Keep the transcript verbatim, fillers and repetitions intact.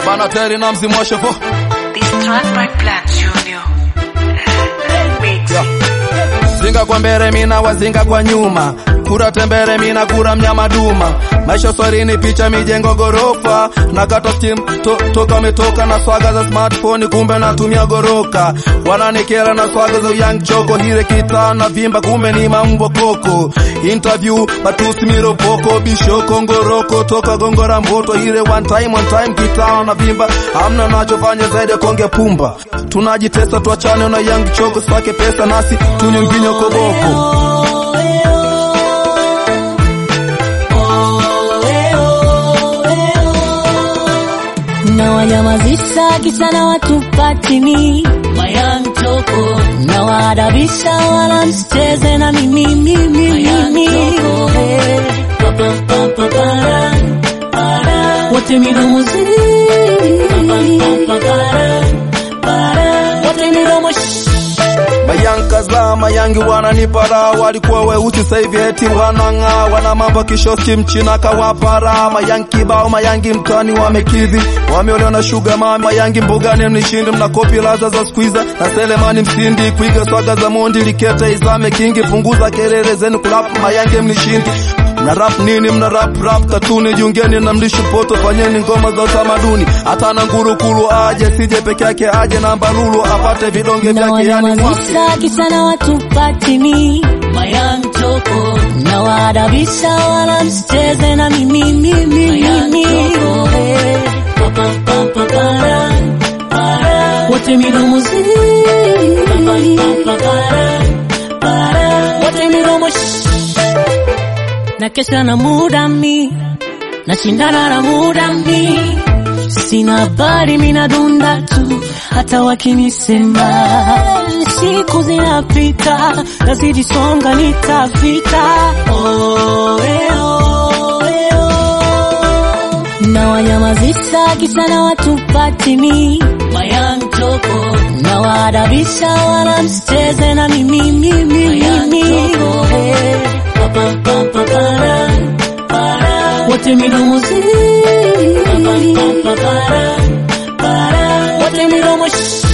Bana Terry na mzimu wa Shevo. This track by Black Junior. Yeah. Zinga kwa mbele mina wazinga kwa nyuma, kura tembere mina kura mnyama duma. Maisha swarini picha mijengo gorofa, nakata steam to, toka metoka na swaga za smartphone kumbe natumia goroka. Wananikera na swaga za young choko, hile kita na vimba kumbe ni mambo koko. Interview batusi miro poko, bishoko ngoroko toka gongora mboto, hile one time one time kita na vimba. Hamna nachofanya zaidi konge pumba. Tunajitesa tuachane na young choko, swake pesa nasi tunyunginyo koboko. Na wanyamazisha kisha na watu patini Mayang Choko, na waadabisha wala msicheze na mimi mimi mimi wote midomo zi wote midomo Mayankaza, mayangi wananipara, walikuwa weusi saivi eti wananga, wana mambo kishoski mchina kawapara. Mayangi bao, mayangi mtani wamekidhi, wameolewa na sugar mami. Mayangi mbugani mnishindi, mna kopi laza za squeezer na Selemani msindi, kuiga swaga za mondi likete izame kingi, punguza kelele zenu kulap. Mayangi mnishindi, mna rap nini, mna rap rap katuni, jungeni na mlishu poto, fanyeni ngoma za utamaduni. Hata na nguru kulu aje, sije peke yake aje na mbalulu apate vidonge vyake yani mwasi. Kisha na watu patini Mayang Choko, na waadabisha wala msicheze na mimi mimi mimi wote midomo zi wote midomo na kesha na muda mi na shindana na muda mi, sina bari mina dunda tu hata wakinisema. Siku zinapita nazidi songa nitafika. Oh, eh, oh, eh, oh. Na wanyamazisha kisha na watu patini Mayang Choko, na waadabisha wala msicheze na mimi mimi mimi wote midomo zi wote midomo